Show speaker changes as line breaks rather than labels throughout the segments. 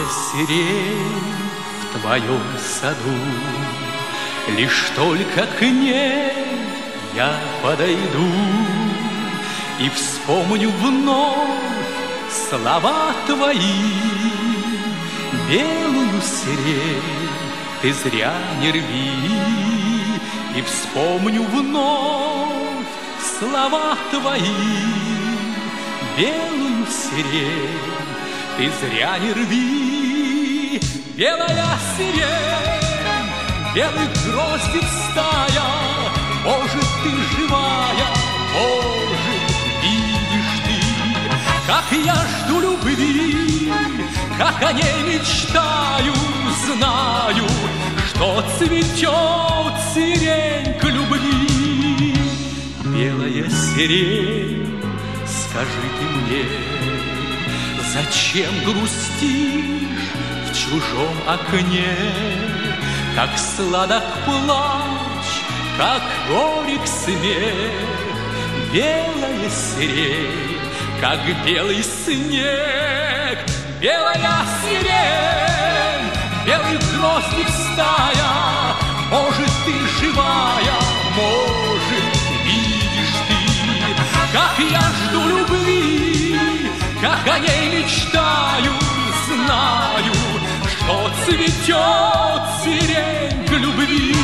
Белая сирень в твоем саду, лишь только к ней я подойду и вспомню вновь слова твои. Белую сирень ты зря не рви, и вспомню вновь слова твои. Белую сирень ты зря не рви. Белая сирень, белых гроздев стая, может, ты живая, может, видишь ты, как я жду любви, как о ней мечтаю, знаю, что цветет сирень к любви. Белая сирень, скажи ты мне, зачем грустишь в чужом окне? Как сладок плач, как горек смех. Белая сирень, как белый снег. Белая сирень, белых гроздев стая, может, ты живая, может, видишь ты, как я жду любви, как о ней мечтаю, знаю, что цветет сирень к любви.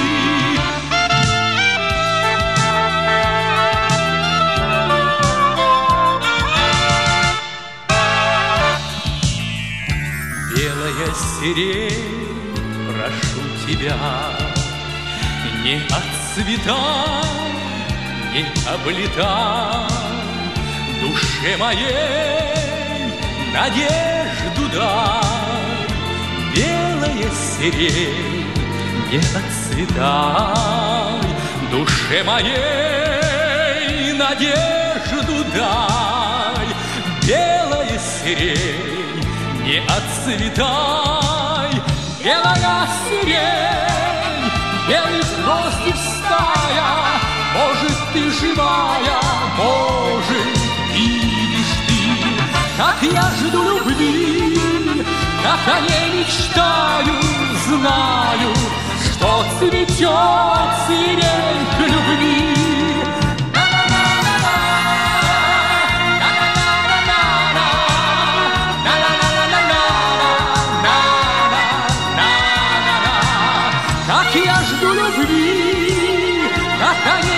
Белая сирень, прошу тебя, не отцветай, не облетай душе моей надежду дай. Белая сирень, не отцветай душе моей надежду дай. Белая сирень, не отцветай. Белая сирень, белых гроздев стая, может, ты живая, может, видишь ты, как я жду любви, как о ней мечтаю, знаю, что цветет сирень к любви. Как я жду любви, как о